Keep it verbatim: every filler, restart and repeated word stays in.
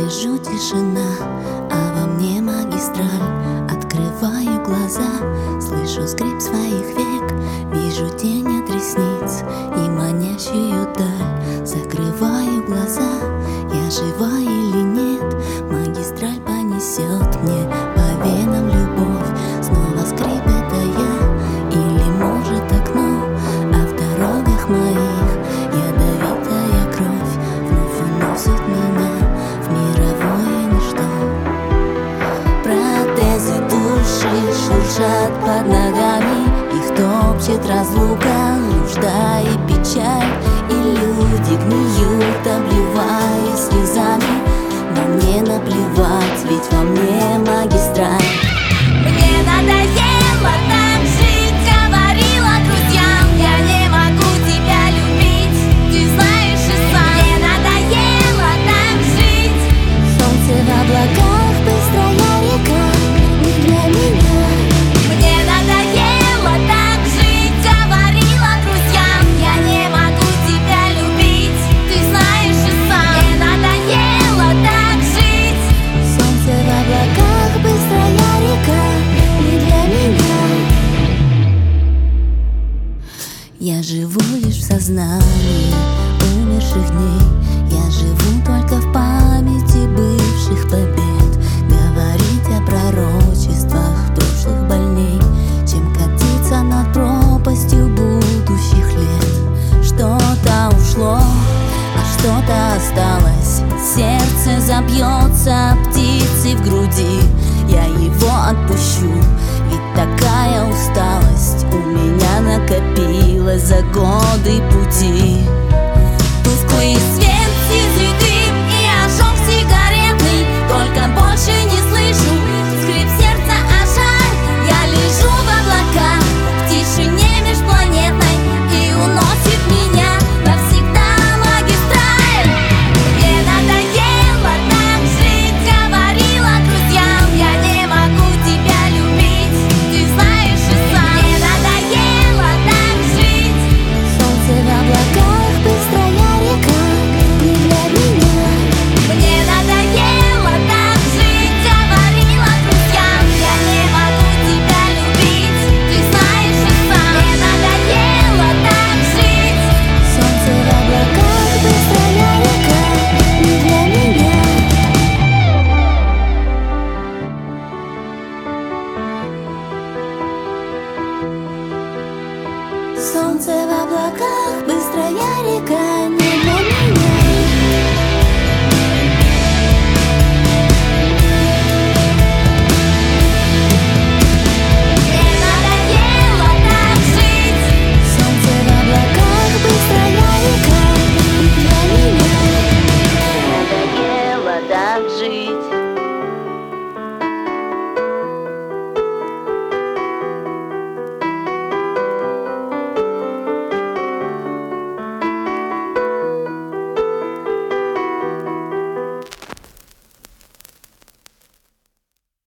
Лежу, тишина, а во мне магистраль. Открываю глаза, слышу скрип своих век. Вижу тень от ресниц и манящую даль. Закрываю глаза, я жива или нет? Магистраль понесет мне по венам любовь. Снова скрип, это я или может окно? А в дорогах моих ядовитая кровь вновь уносит меня в мировое ничто. Протезы души шуршат под ногами, их топчет разлука, нужда и печаль. И люди гниют, обливаясь слезами, но мне наплевать, ведь во мне магистраль. Мне надоело так жить, говорила друзьям, я не могу тебя любить, ты знаешь и сам. Мне надоело так жить. Солнце в облаках, быстрая река, не для меня. Мне надоело так жить, говорила друзьям, я не могу тебя любить, ты знаешь и сам. Мне надоело так жить. Солнце в облаках, быстрая река, не для меня. Я живу лишь в сознании умерших дней. Я живу только в памяти бывших побед. Говорить о пророчествах прошлых больней, чем катиться над пропастью будущих лет. Что-то ушло, а что-то осталось. Сердце забьется птицей в груди. Я его отпущу, ведь такая усталость у меня накопилась за годы пути. Тусклый свет, сизый дым и ожог сигаретный, только больше не слышу скрип сердца, а жаль. Я лежу в облаках, в тишине межпланетной, и уносит меня навсегда магистраль. Мне надоело так жить, говорила друзьям, я не могу тебя любить, ты знаешь и сам. Мне надоело так жить. Солнце в облаках, быстрая река, не для меня. Мне надоело так жить, говорила друзьям, я не могу тебя любить, ты знаешь и сам. Мне надоело так жить. Солнце в облаках, быстрая река, не для меня. Солнце в облаках, быстрая река,